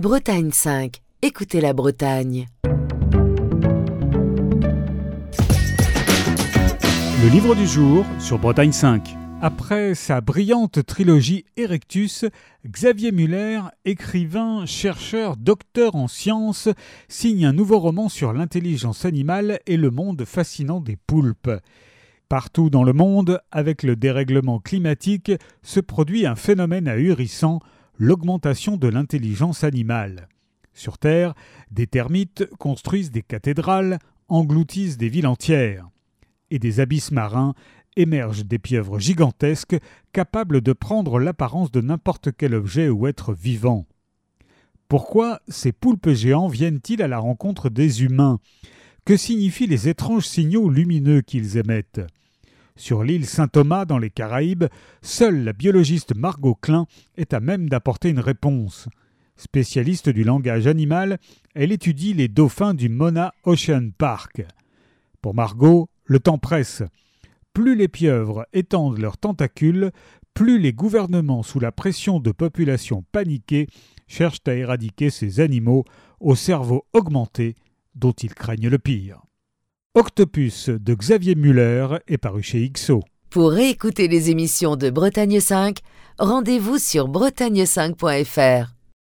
Bretagne 5. Écoutez la Bretagne. Le livre du jour sur Bretagne 5. Après sa brillante trilogie Erectus, Xavier Muller, écrivain, chercheur, docteur en sciences, signe un nouveau roman sur l'intelligence animale et le monde fascinant des poulpes. Partout dans le monde, avec le dérèglement climatique, se produit un phénomène ahurissant, l'augmentation de l'intelligence animale. Sur Terre, des termites construisent des cathédrales, engloutissent des villes entières. Et des abysses marins émergent des pieuvres gigantesques capables de prendre l'apparence de n'importe quel objet ou être vivant. Pourquoi ces poulpes géants viennent-ils à la rencontre des humains ? Que signifient les étranges signaux lumineux qu'ils émettent ? Sur l'île Saint-Thomas, dans les Caraïbes, seule la biologiste Margot Klein est à même d'apporter une réponse. Spécialiste du langage animal, elle étudie les dauphins du Mona Ocean Park. Pour Margot, le temps presse. Plus les pieuvres étendent leurs tentacules, plus les gouvernements, sous la pression de populations paniquées, cherchent à éradiquer ces animaux au cerveau augmenté dont ils craignent le pire. Octopus de Xavier Muller est paru chez XO. Pour réécouter les émissions de Bretagne 5, rendez-vous sur bretagne5.fr.